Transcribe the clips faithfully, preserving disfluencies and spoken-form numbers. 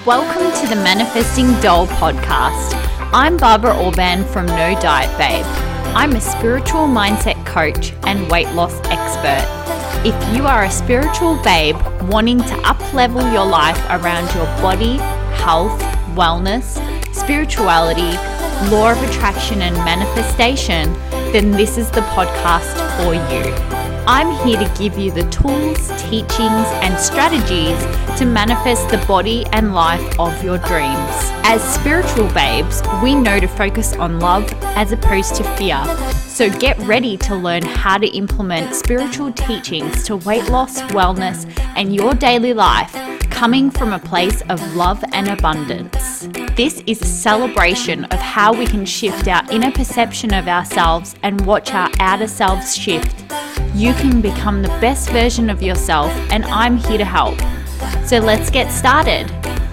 Welcome to the Manifesting Doll podcast. I'm Barbara Orban from No Diet Babe. I'm a spiritual mindset coach and weight loss expert. If you are a spiritual babe wanting to up-level your life around your body, health, wellness, spirituality, law of attraction and manifestation, then this is the podcast for you. I'm here to give you the tools, teachings, and strategies to manifest the body and life of your dreams. As spiritual babes, we know to focus on love as opposed to fear. So get ready to learn how to implement spiritual teachings to weight loss, wellness, and your daily life, coming from a place of love and abundance. This is a celebration of how we can shift our inner perception of ourselves and watch our outer selves shift. You can become the best version of yourself, and I'm here to help. So let's get started.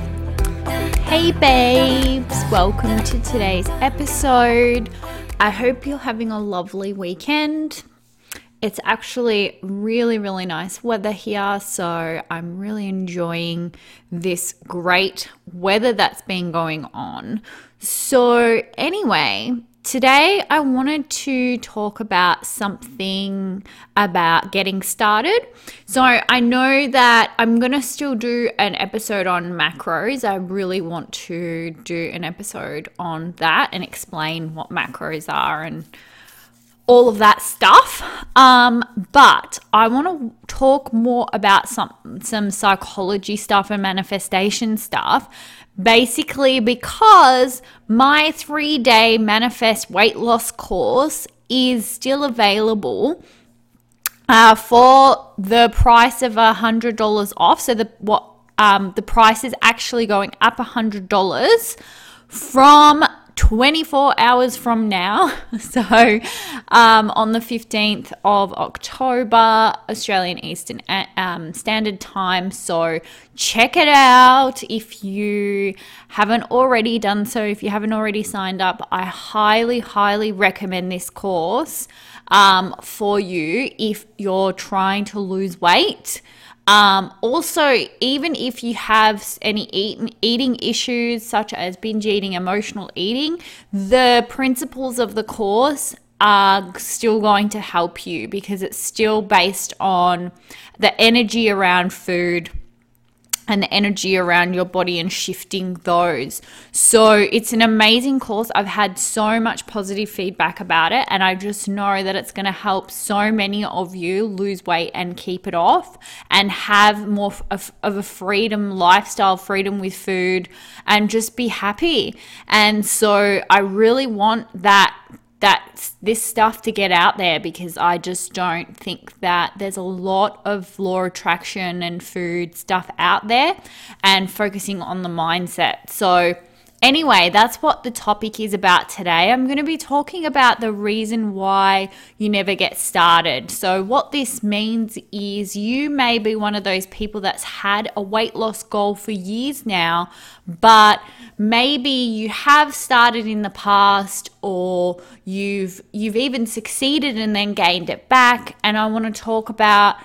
Hey babes, welcome to today's episode. I hope you're having a lovely weekend. It's actually really, really nice weather here, so I'm really enjoying this great weather that's been going on. So anyway, today I wanted to talk about something about getting started. So I know that I'm going to still do an episode on macros. I really want to do an episode on that and explain what macros are and all of that stuff. Um, but I want to talk more about some, some psychology stuff and manifestation stuff. Basically, because my three-day Manifest Weight Loss course is still available uh, for the price of one hundred dollars off. So the what um, the price is actually going up one hundred dollars from twenty-four hours from now. So um, on the fifteenth of October, Australian Eastern um, Standard Time. So check it out if you haven't already done so. If you haven't already signed up, I highly, highly recommend this course um, for you if you're trying to lose weight. Um, also, even if you have any eat, eating issues such as binge eating, emotional eating, the principles of the course are still going to help you because it's still based on the energy around food and the energy around your body and shifting those. So it's an amazing course. I've had so much positive feedback about it, and I just know that it's going to help so many of you lose weight and keep it off and have more of, of a freedom lifestyle, freedom with food, and just be happy. And so I really want that that this stuff to get out there because I just don't think that there's a lot of law of attraction and food stuff out there and focusing on the mindset. So anyway, that's what the topic is about today. I'm going to be talking about the reason why you never get started. So what this means is you may be one of those people that's had a weight loss goal for years now, but maybe you have started in the past or you've you've even succeeded and then gained it back. And I want to talk about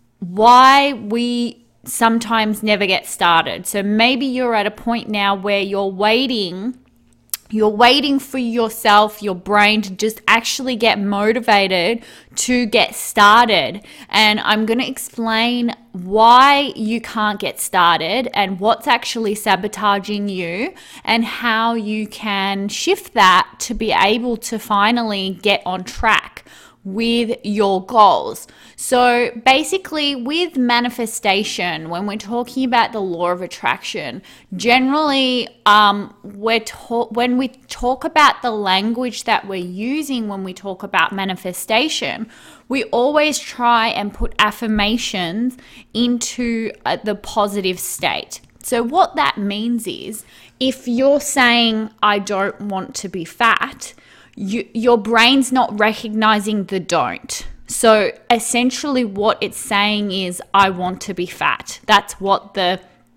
why we sometimes never get started. So maybe you're at a point now where you're waiting, you're waiting for yourself, your brain to just actually get motivated to get started. And I'm going to explain why you can't get started and what's actually sabotaging you and how you can shift that to be able to finally get on track with your goals. So basically with manifestation, when we're talking about the law of attraction, generally um, we're ta- when we talk about the language that we're using when we talk about manifestation, we always try and put affirmations into uh, the positive state. So what that means is if you're saying, I don't want to be fat, You, your brain's not recognizing the don't. So essentially what it's saying is, I want to be fat. That's what the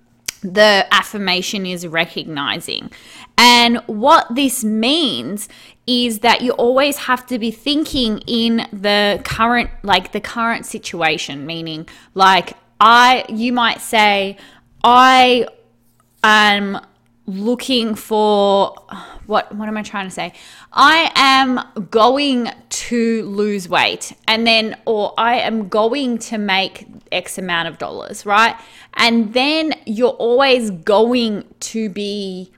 the affirmation is recognizing. And what this means is that you always have to be thinking in the current, like the current situation, meaning like I, you might say, I am looking for what what am I trying to say? I am going to lose weight, and then or I am going to make X amount of dollars, right? And then you're always going to be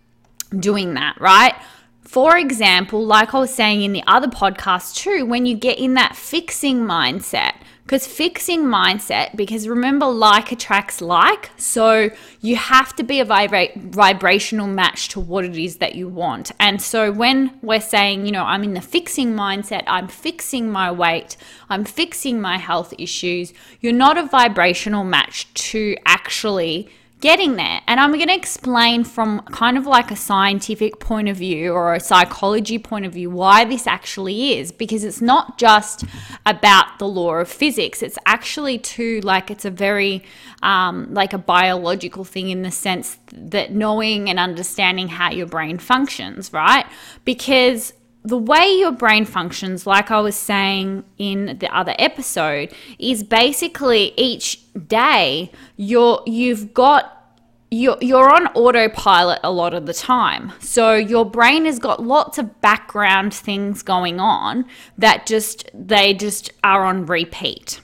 doing that, right? For example, like I was saying in the other podcast too, when you get in that fixing mindset, because fixing mindset, because remember, like attracts like, so you have to be a vibra- vibrational match to what it is that you want. And so when we're saying, you know, I'm in the fixing mindset, I'm fixing my weight, I'm fixing my health issues, you're not a vibrational match to actually getting there. And I'm going to explain from kind of like a scientific point of view or a psychology point of view why this actually is, because it's not just about the law of physics. It's actually too like it's a very um, like a biological thing in the sense that knowing and understanding how your brain functions, right? Because the way your brain functions, like I was saying in the other episode, is basically each day you're you've got you're, you're on autopilot a lot of the time. So your brain has got lots of background things going on that just they just are on repeat.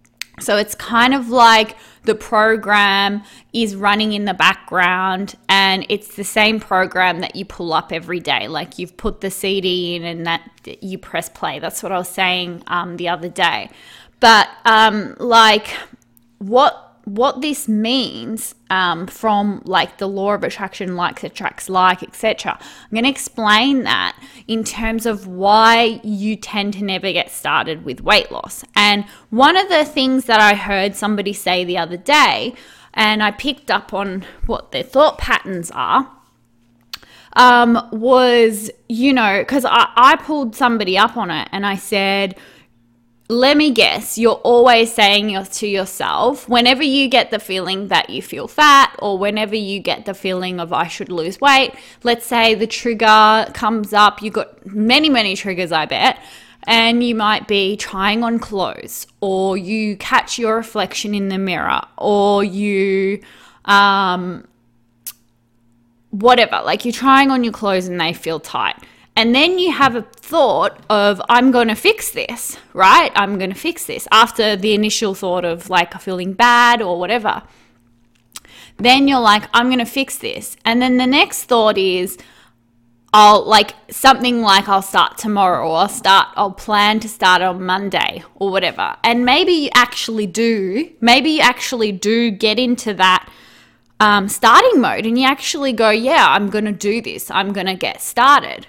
So it's kind of like the program is running in the background, and it's the same program that you pull up every day. Like you've put the C D in and that you press play. That's what I was saying um, the other day. But um, like what what this means um, from like the law of attraction, like attracts like, et cetera. I'm going to explain that in terms of why you tend to never get started with weight loss. And one of the things that I heard somebody say the other day, and I picked up on what their thought patterns are, um, was, you know, because I, I pulled somebody up on it and I said, let me guess, you're always saying to yourself, whenever you get the feeling that you feel fat, or whenever you get the feeling of I should lose weight, let's say the trigger comes up, you've got many, many triggers, I bet, and you might be trying on clothes, or you catch your reflection in the mirror, or you, um, whatever, like you're trying on your clothes and they feel tight. And then you have a thought of, I'm going to fix this, right? I'm going to fix this after the initial thought of like feeling bad or whatever. Then you're like, I'm going to fix this. And then the next thought is, I'll like something like I'll start tomorrow, or I'll start, I'll plan to start on Monday or whatever. And maybe you actually do, maybe you actually do get into that um, starting mode and you actually go, yeah, I'm going to do this. I'm going to get started.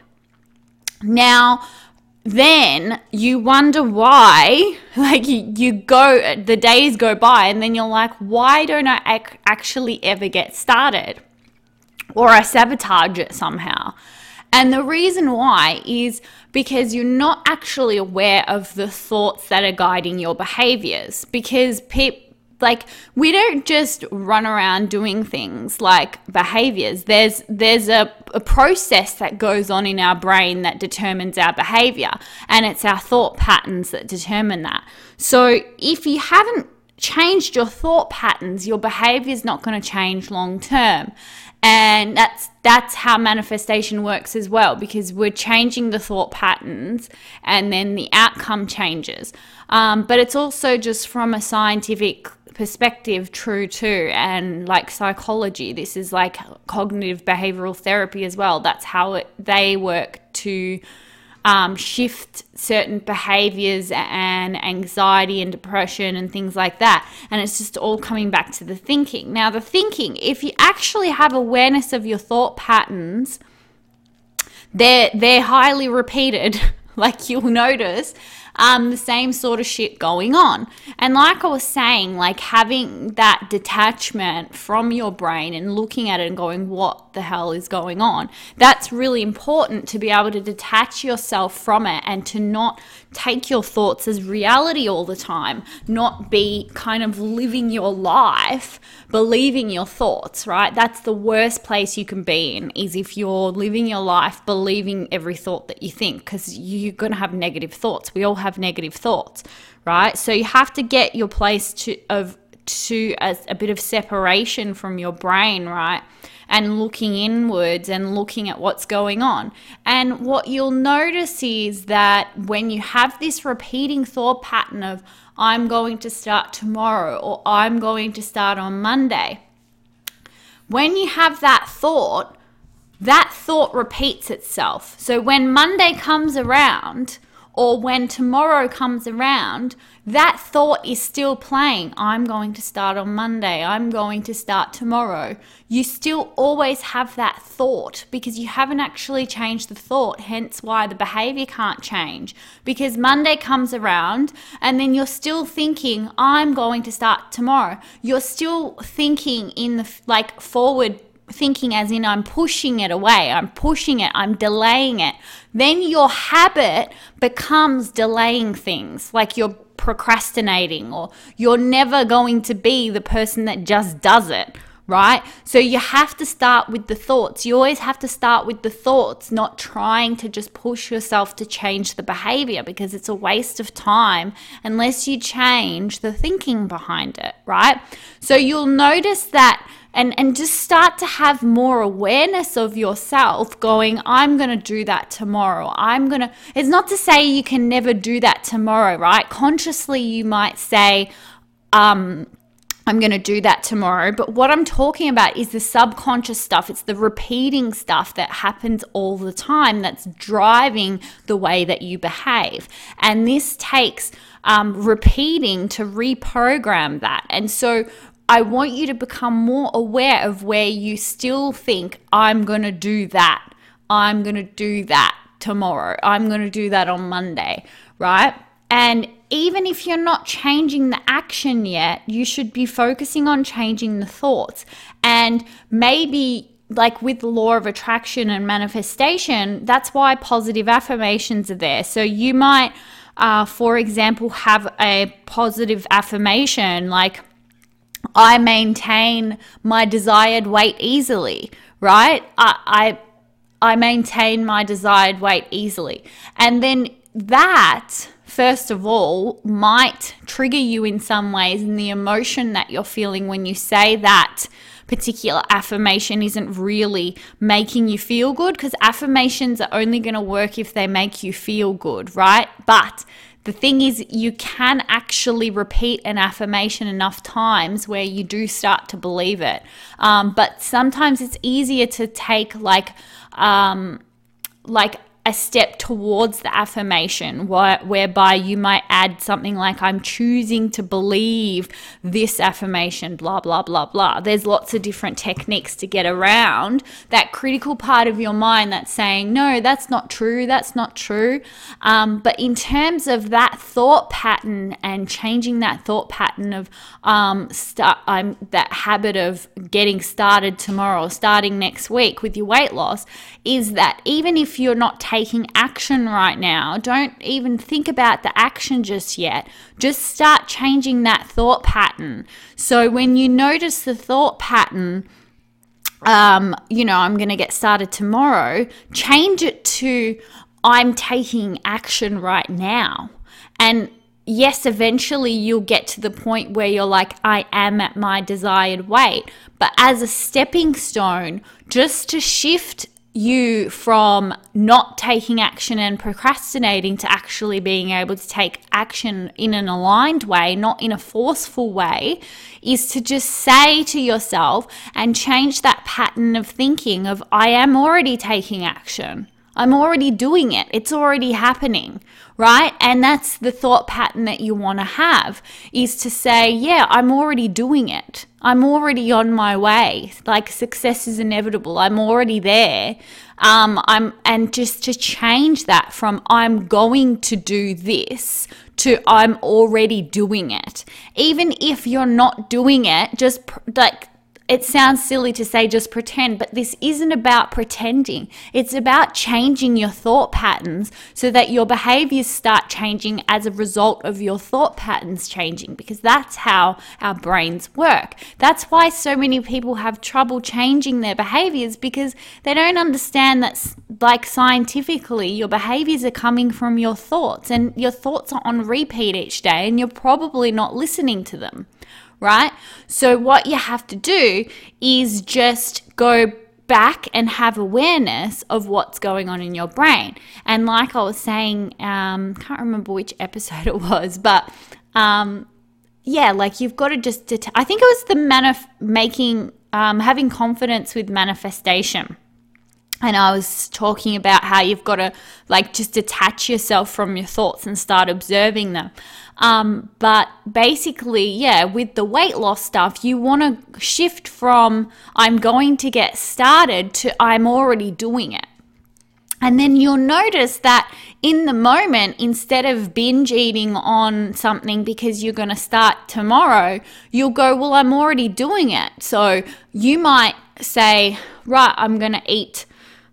Now, then you wonder why, like you, you go, the days go by and then you're like, why don't I ac- actually ever get started? Or I sabotage it somehow. And the reason why is because you're not actually aware of the thoughts that are guiding your behaviors. Because people, like, we don't just run around doing things like behaviors. There's there's a, a process that goes on in our brain that determines our behavior, and it's our thought patterns that determine that. So if you haven't changed your thought patterns, your behavior is not going to change long term. And that's that's how manifestation works as well, because we're changing the thought patterns and then the outcome changes. Um, but it's also just from a scientific perspective true too, and like psychology, this is like cognitive behavioral therapy as well. That's how it, they work to um, shift certain behaviors and anxiety and depression and things like that. And it's just all coming back to the thinking. Now the thinking, if you actually have awareness of your thought patterns, they're they're highly repeated. Like you'll notice um, the same sort of shit going on. And like I was saying, like having that detachment from your brain and looking at it and going, what the hell is going on? That's really important, to be able to detach yourself from it and to not take your thoughts as reality all the time, not be kind of living your life believing your thoughts, right? That's the worst place you can be in, is if you're living your life believing every thought that you think, because you're going to have negative thoughts. We all have negative thoughts, right? So you have to get your place to of to a, a bit of separation from your brain, right? And looking inwards and looking at what's going on. And what you'll notice is that when you have this repeating thought pattern of, I'm going to start tomorrow, or I'm going to start on Monday, when you have that thought, that thought repeats itself. So when Monday comes around, or when tomorrow comes around, that thought is still playing. I'm going to start on Monday. I'm going to start tomorrow. You still always have that thought because you haven't actually changed the thought, hence why the behavior can't change. Because Monday comes around and then you're still thinking, I'm going to start tomorrow. You're still thinking in the like forward thinking as in I'm pushing it away, I'm pushing it, I'm delaying it. Then your habit becomes delaying things, like you're procrastinating, or you're never going to be the person that just does it, right? So you have to start with the thoughts. You always have to start with the thoughts, not trying to just push yourself to change the behavior, because it's a waste of time unless you change the thinking behind it, right? So you'll notice that And, and just start to have more awareness of yourself going, I'm going to do that tomorrow. I'm going to, it's not to say you can never do that tomorrow, right? Consciously, you might say, um, I'm going to do that tomorrow. But what I'm talking about is the subconscious stuff. It's the repeating stuff that happens all the time that's driving the way that you behave. And this takes um, repeating to reprogram that. And so I want you to become more aware of where you still think, I'm going to do that. I'm going to do that tomorrow. I'm going to do that on Monday, right? And even if you're not changing the action yet, you should be focusing on changing the thoughts. And maybe like with the law of attraction and manifestation, that's why positive affirmations are there. So you might, uh, for example, have a positive affirmation like, I maintain my desired weight easily, right? I, I I maintain my desired weight easily. And then that, first of all, might trigger you in some ways, and the emotion that you're feeling when you say that particular affirmation isn't really making you feel good, because affirmations are only going to work if they make you feel good, right? But the thing is, you can actually repeat an affirmation enough times where you do start to believe it. Um, but sometimes it's easier to take like, um, like a step towards the affirmation, wh- whereby you might add something like, I'm choosing to believe this affirmation, blah, blah, blah, blah. There's lots of different techniques to get around that critical part of your mind that's saying, no, that's not true, that's not true. Um, but in terms of that thought pattern and changing that thought pattern of um, start, um, that habit of getting started tomorrow, starting next week with your weight loss, is that even if you're not taking action right now, don't even think about the action just yet. Just start changing that thought pattern. So when you notice the thought pattern, um, you know, I'm going to get started tomorrow, change it to, I'm taking action right now. And yes, eventually you'll get to the point where you're like, I am at my desired weight. But as a stepping stone, just to shift you from not taking action and procrastinating to actually being able to take action in an aligned way, not in a forceful way, is to just say to yourself and change that pattern of thinking of, I am already taking action. I'm already doing it. It's already happening, right? And that's the thought pattern that you want to have, is to say, yeah, I'm already doing it. I'm already on my way. Like, success is inevitable. I'm already there. Um, I'm, and just to change that from I'm going to do this to I'm already doing it. Even if you're not doing it, just pr- like, it sounds silly to say just pretend, but this isn't about pretending. It's about changing your thought patterns so that your behaviors start changing as a result of your thought patterns changing, because that's how our brains work. That's why so many people have trouble changing their behaviors, because they don't understand that, like, scientifically, your behaviors are coming from your thoughts, and your thoughts are on repeat each day, and you're probably not listening to them. right? So what you have to do is just go back and have awareness of what's going on in your brain. And like I was saying, um, can't remember which episode it was, but um, yeah, like you've got to just, det- I think it was the manif- making, um, having confidence with manifestation. And I was talking about how you've got to like just detach yourself from your thoughts and start observing them. Um, but basically, yeah, with the weight loss stuff, you want to shift from I'm going to get started to I'm already doing it. And then you'll notice that in the moment, instead of binge eating on something because you're going to start tomorrow, you'll go, well, I'm already doing it. So you might say, right, I'm going to eat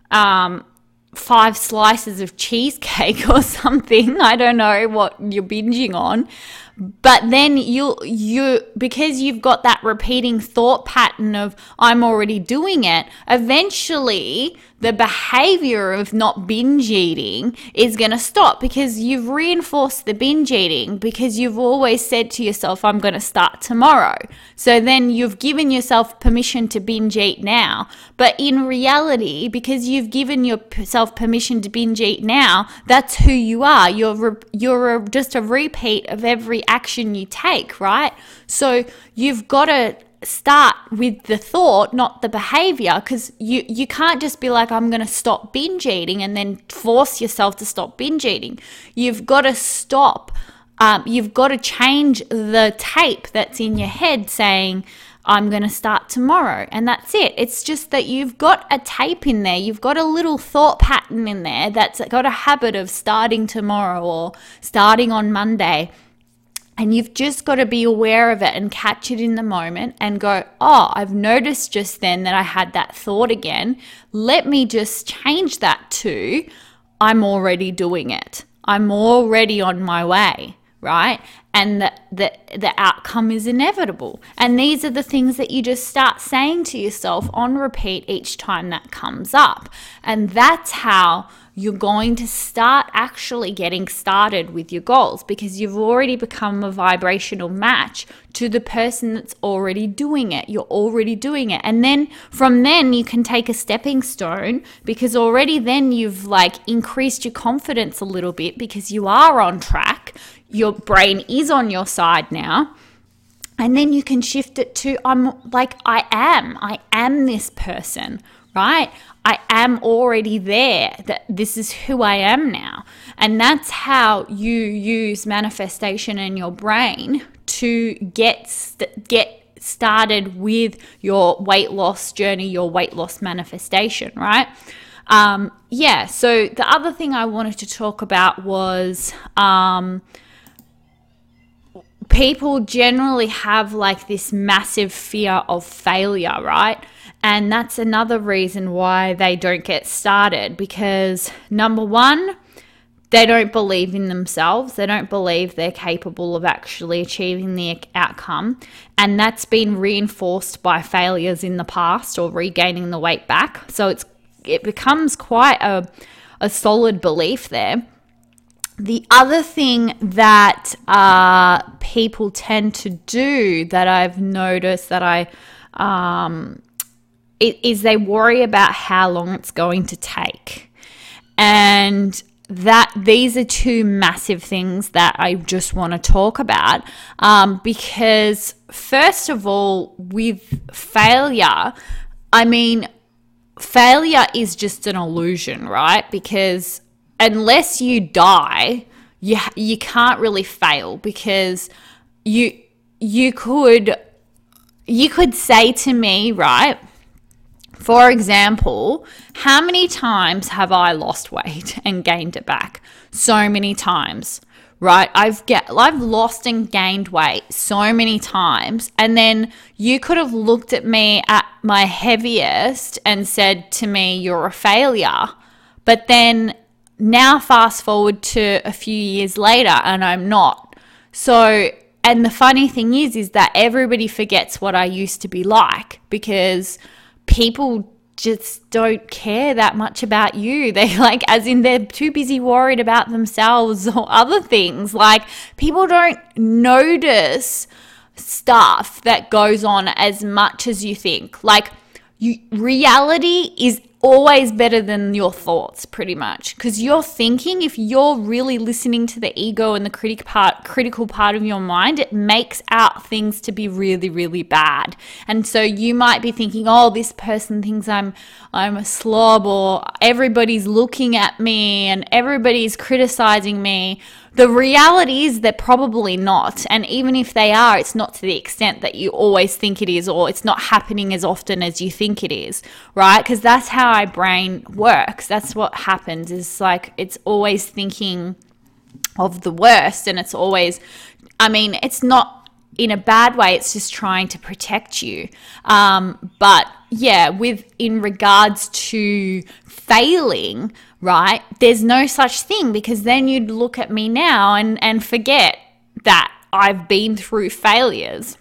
um, five slices of cheesecake or something. I don't know what you're binging on. But then you you because you've got that repeating thought pattern of I'm already doing it, eventually the behavior of not binge eating is going to stop because you've reinforced the binge eating because you've always said to yourself, I'm going to start tomorrow. So then you've given yourself permission to binge eat now. But in reality, because you've given yourself permission to binge eat now, that's who you are. You're re- you're a, just a repeat of every action you take, right? So you've got to start with the thought, not the behavior, because you you can't just be like, I'm going to stop binge eating and then force yourself to stop binge eating. You've got to stop. Um, you've got to change the tape that's in your head saying, I'm going to start tomorrow. And that's it. It's just that you've got a tape in there. You've got a little thought pattern in there that's got a habit of starting tomorrow or starting on Monday. And you've just got to be aware of it and catch it in the moment and go, oh, I've noticed just then that I had that thought again. Let me just change that to, I'm already doing it. I'm already on my way, right? And the, the, the outcome is inevitable. And these are the things that you just start saying to yourself on repeat each time that comes up. And that's how you're going to start actually getting started with your goals, because you've already become a vibrational match to the person that's already doing it. You're already doing it. And then from then you can take a stepping stone, because already then you've like increased your confidence a little bit because you are on track. Your brain is on your side now. And then you can shift it to, I'm like, I am, I am this person, right? I am already there, that this is who I am now. And that's how you use manifestation in your brain to get st- get started with your weight loss journey, your weight loss manifestation, right? Um, yeah, so the other thing I wanted to talk about was um, people generally have like this massive fear of failure, right? And that's another reason why they don't get started, because number one, they don't believe in themselves. They don't believe they're capable of actually achieving the outcome. And that's been reinforced by failures in the past or regaining the weight back. So it's it becomes quite a, a solid belief there. The other thing that uh, people tend to do that I've noticed that I... Um, is they worry about how long it's going to take. And that these are two massive things that I just want to talk about. Um, because first of all, with failure, I mean, failure is just an illusion, right? Because unless you die, you you can't really fail, because you you could you could say to me, right? For example, how many times have I lost weight and gained it back? So many times, right? I've get I've lost and gained weight so many times. And then you could have looked at me at my heaviest and said to me, you're a failure. But then now fast forward to a few years later and I'm not. So, and the funny thing is, is that everybody forgets what I used to be like, because people just don't care that much about you. They like, as in they're too busy worried about themselves or other things. Like, people don't notice stuff that goes on as much as you think. Like, you, reality is always better than your thoughts, pretty much, because you're thinking, if you're really listening to the ego and the critic part, critical part of your mind, it makes out things to be really, really bad. And so you might be thinking, oh, this person thinks I'm I'm a slob, or everybody's looking at me and everybody's criticizing me. The reality is they're probably not. And even if they are, it's not to the extent that you always think it is, or it's not happening as often as you think it is, right? Because that's how our brain works. That's what happens, is like it's always thinking of the worst, and it's always, I mean, it's not in a bad way, it's just trying to protect you. Um, but yeah, with in regards to failing, right, there's no such thing, because then you'd look at me now and, and forget that I've been through failures.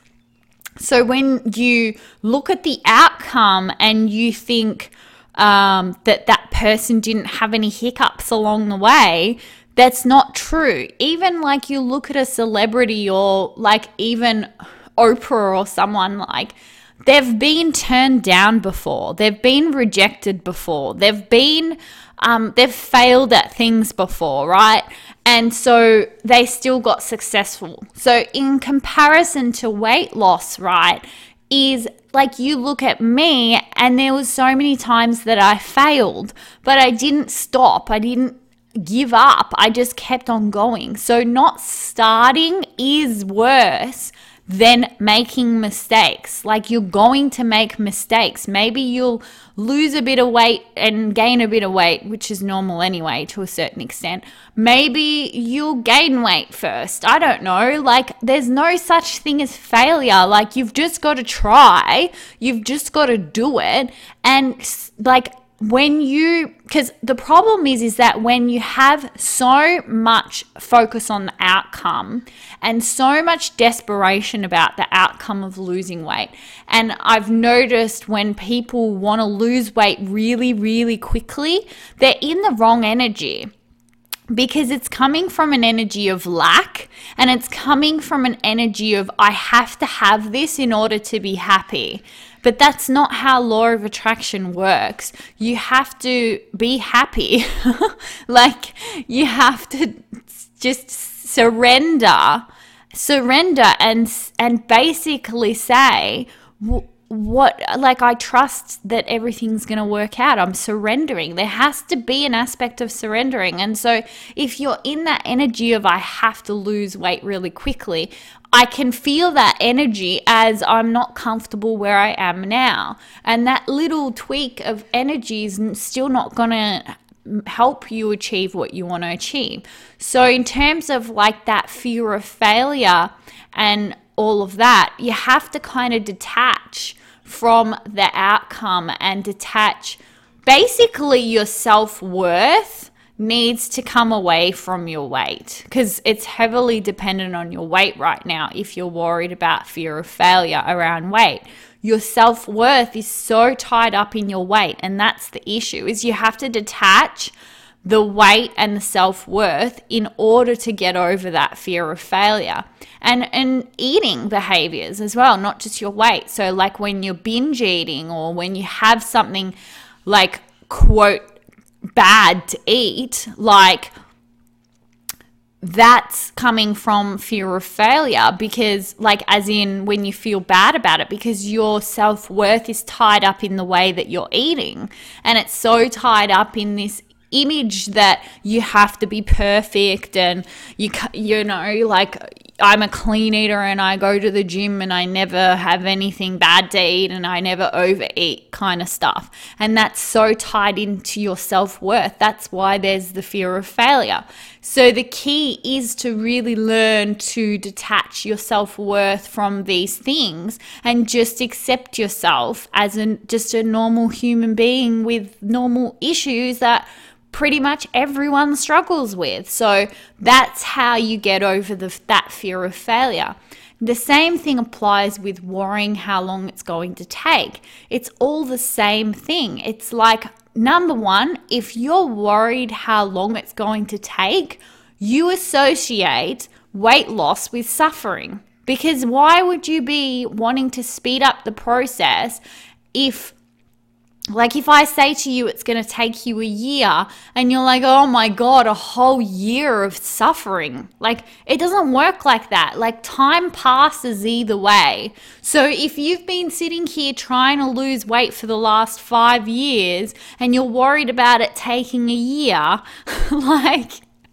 So when you look at the outcome and you think um, that that person didn't have any hiccups along the way, that's not true. Even like you look at a celebrity, or like even Oprah or someone, like they've been turned down before. They've been rejected before. They've been, um, they've failed at things before, right? And so they still got successful. So in comparison to weight loss, right, is like you look at me, and there was so many times that I failed, but I didn't stop. I didn't give up. I just kept on going. So not starting is worse than making mistakes. Like, you're going to make mistakes. Maybe you'll lose a bit of weight and gain a bit of weight, which is normal anyway to a certain extent. Maybe you'll gain weight first. I don't know. Like, there's no such thing as failure. Like, you've just got to try. You've just got to do it. And like, when you, because the problem is, is that when you have so much focus on the outcome and so much desperation about the outcome of losing weight, and I've noticed when people want to lose weight really, really quickly, they're in the wrong energy. Because it's coming from an energy of lack, and it's coming from an energy of, I have to have this in order to be happy. But that's not how law of attraction works. You have to be happy. Like, you have to just surrender, surrender and, and basically say, what, like, I trust that everything's going to work out. I'm surrendering. There has to be an aspect of surrendering. And so if you're in that energy of, I have to lose weight really quickly, I can feel that energy as I'm not comfortable where I am now. And that little tweak of energy is still not going to help you achieve what you want to achieve. So in terms of like that fear of failure and all of that, you have to kind of detach from the outcome and detach. Basically, your self-worth needs to come away from your weight, because it's heavily dependent on your weight right now. If you're worried about fear of failure around weight, your self-worth is so tied up in your weight. And that's the issue, is you have to detach the weight and the self-worth in order to get over that fear of failure. And and eating behaviors as well, not just your weight. So like when you're binge eating, or when you have something like, quote, bad to eat, like, that's coming from fear of failure, because like, as in when you feel bad about it, because your self-worth is tied up in the way that you're eating, and it's so tied up in this image that you have to be perfect, and you you know, like, I'm a clean eater and I go to the gym and I never have anything bad to eat and I never overeat kind of stuff. And that's so tied into your self-worth. That's why there's the fear of failure. So the key is to really learn to detach your self-worth from these things and just accept yourself as an, just a normal human being with normal issues that pretty much everyone struggles with. So that's how you get over the, that fear of failure. The same thing applies with worrying how long it's going to take. It's all the same thing. It's like, number one, if you're worried how long it's going to take, you associate weight loss with suffering. Because why would you be wanting to speed up the process if, like, if I say to you it's going to take you a year and you're like, oh my God, a whole year of suffering. Like, it doesn't work like that. Like, time passes either way. So if you've been sitting here trying to lose weight for the last five years and you're worried about it taking a year, like,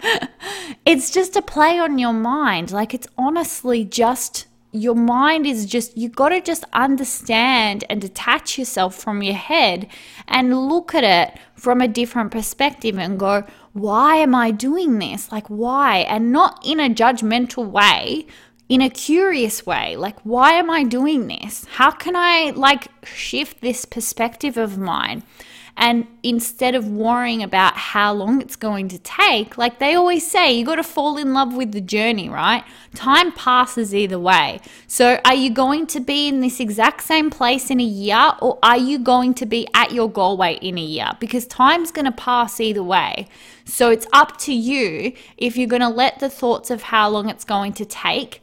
it's just a play on your mind. Like, it's honestly just, your mind is just, you got to just understand and detach yourself from your head and look at it from a different perspective and go, why am I doing this? Like, why? And not in a judgmental way, in a curious way. Like, why am I doing this? How can I, like, shift this perspective of mine? And instead of worrying about how long it's going to take, like they always say, you got to fall in love with the journey, right? Time passes either way. So are you going to be in this exact same place in a year, or are you going to be at your goal weight in a year? Because time's going to pass either way. So it's up to you if you're going to let the thoughts of how long it's going to take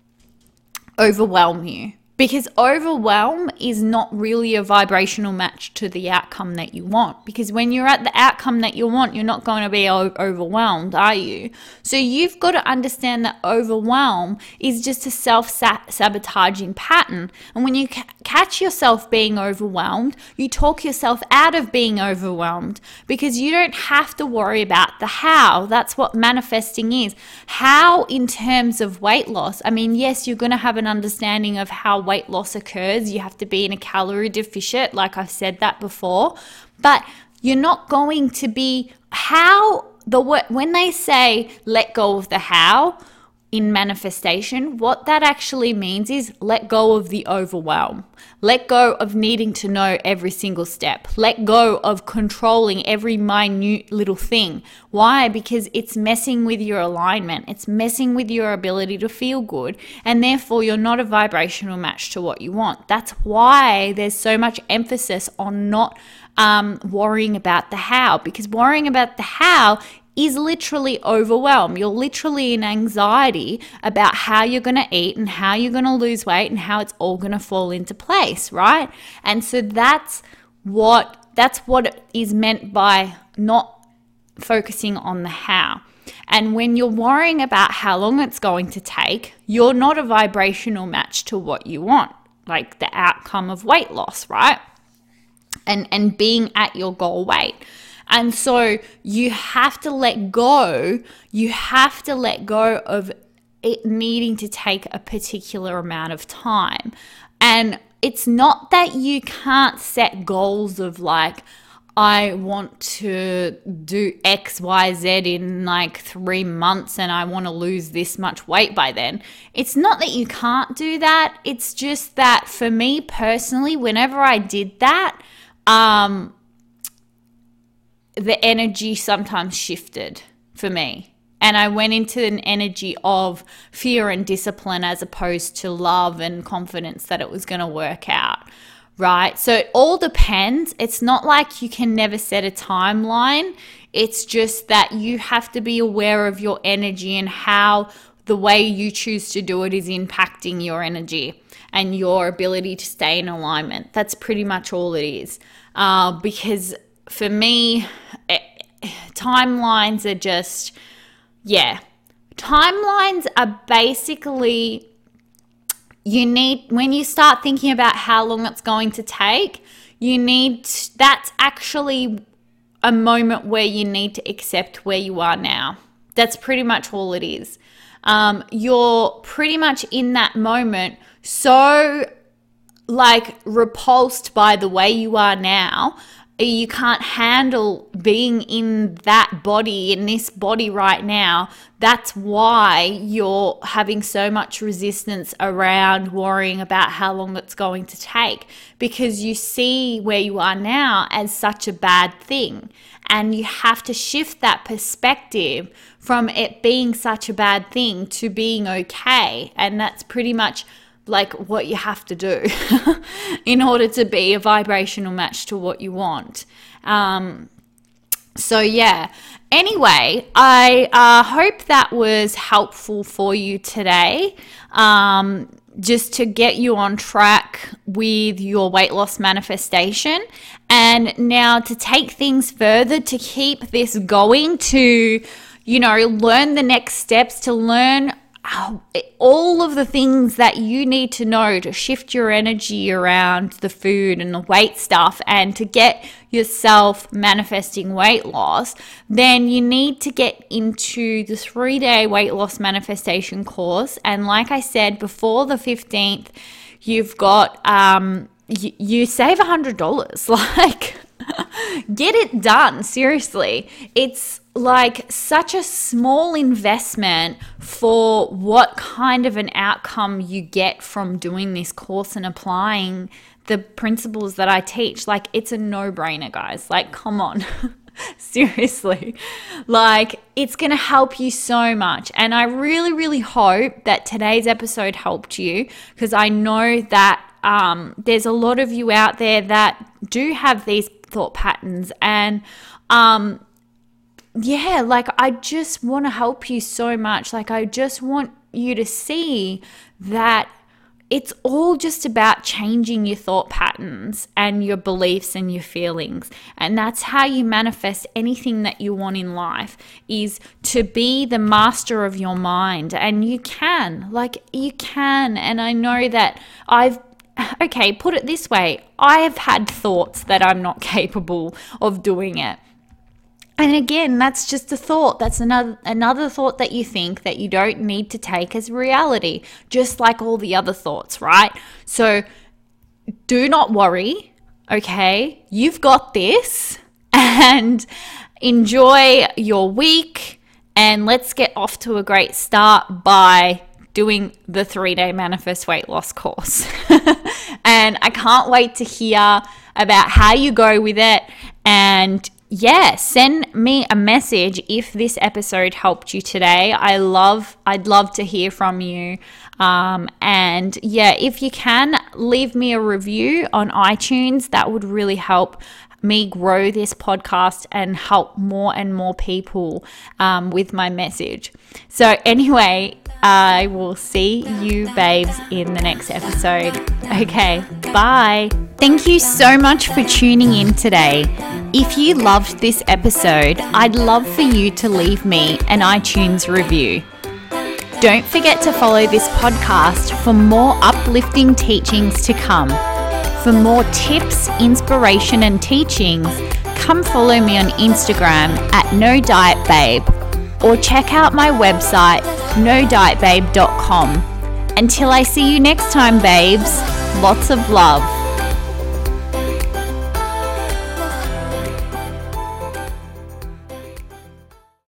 overwhelm you. Because overwhelm is not really a vibrational match to the outcome that you want. Because when you're at the outcome that you want, you're not going to be o- overwhelmed, are you? So you've got to understand that overwhelm is just a self-sabotaging pattern. And when you ca- catch yourself being overwhelmed, you talk yourself out of being overwhelmed, because you don't have to worry about the how. That's what manifesting is. How in terms of weight loss? I mean, yes, you're going to have an understanding of how weight loss occurs. You have to be in a calorie deficit, like I've said that before, but you're not going to be how the when they say let go of the how in manifestation, what that actually means is let go of the overwhelm. Let go of needing to know every single step. Let go of controlling every minute little thing. Why? Because it's messing with your alignment. It's messing with your ability to feel good. And therefore, you're not a vibrational match to what you want. That's why there's so much emphasis on not um, worrying about the how. Because worrying about the how is literally overwhelm. You're literally in anxiety about how you're going to eat and how you're going to lose weight and how it's all going to fall into place, right? And so that's what that's what is meant by not focusing on the how. And when you're worrying about how long it's going to take, you're not a vibrational match to what you want, like the outcome of weight loss, right? And and being at your goal weight. And so you have to let go, you have to let go of it needing to take a particular amount of time. And it's not that you can't set goals of like, I want to do X, Y, Z in like three months and I want to lose this much weight by then. It's not that you can't do that. It's just that for me personally, whenever I did that, um, the energy sometimes shifted for me. And I went into an energy of fear and discipline as opposed to love and confidence that it was going to work out, right? So it all depends. It's not like you can never set a timeline. It's just that you have to be aware of your energy and how the way you choose to do it is impacting your energy and your ability to stay in alignment. That's pretty much all it is. Uh, because for me, it, timelines are just, yeah. Timelines are basically, you need, when you start thinking about how long it's going to take, you need, that's actually a moment where you need to accept where you are now. That's pretty much all it is. Um, you're pretty much in that moment so like repulsed by the way you are now, you can't handle being in that body, in this body right now. That's why you're having so much resistance around worrying about how long it's going to take, because you see where you are now as such a bad thing. And you have to shift that perspective from it being such a bad thing to being okay. And that's pretty much like what you have to do in order to be a vibrational match to what you want. Um, So yeah, anyway, I uh, hope that was helpful for you today. Um, just to get you on track with your weight loss manifestation. And now to take things further, to keep this going, to, you know, learn the next steps, to learn all of the things that you need to know to shift your energy around the food and the weight stuff and to get yourself manifesting weight loss, then you need to get into the three-day weight loss manifestation course. And like I said, before the fifteenth, you've got, um, you, you save one hundred dollars. Like, get it done. Seriously. It's like such a small investment for what kind of an outcome you get from doing this course and applying the principles that I teach. Like, it's a no-brainer, guys. Like, come on. Seriously. Like, it's going to help you so much. And I really, really hope that today's episode helped you, because I know that um, there's a lot of you out there that do have these thought patterns. And um, yeah, like, I just want to help you so much. Like, I just want you to see that it's all just about changing your thought patterns and your beliefs and your feelings. And that's how you manifest anything that you want in life, is to be the master of your mind. And you can, like, you can. And I know that I've, okay, put it this way, I have had thoughts that I'm not capable of doing it. And again, that's just a thought. That's another another thought that you think that you don't need to take as reality, just like all the other thoughts, right? So do not worry, okay? You've got this, and enjoy your week, and let's get off to a great start by doing the three-day Manifest Weight Loss course. And I can't wait to hear about how you go with it. And yeah, send me a message if this episode helped you today. I love, I'd love to hear from you. Um, and yeah, if you can, leave me a review on iTunes. That would really help me grow this podcast and help more and more people um, with my message. So anyway, I will see you babes in the next episode. Okay, bye. Thank you so much for tuning in today. If you loved this episode, I'd love for you to leave me an iTunes review. Don't forget to follow this podcast for more uplifting teachings to come. For more tips, inspiration, and teachings, come follow me on Instagram at No Diet Babe, or check out my website, no diet babe dot com. Until I see you next time, babes, lots of love.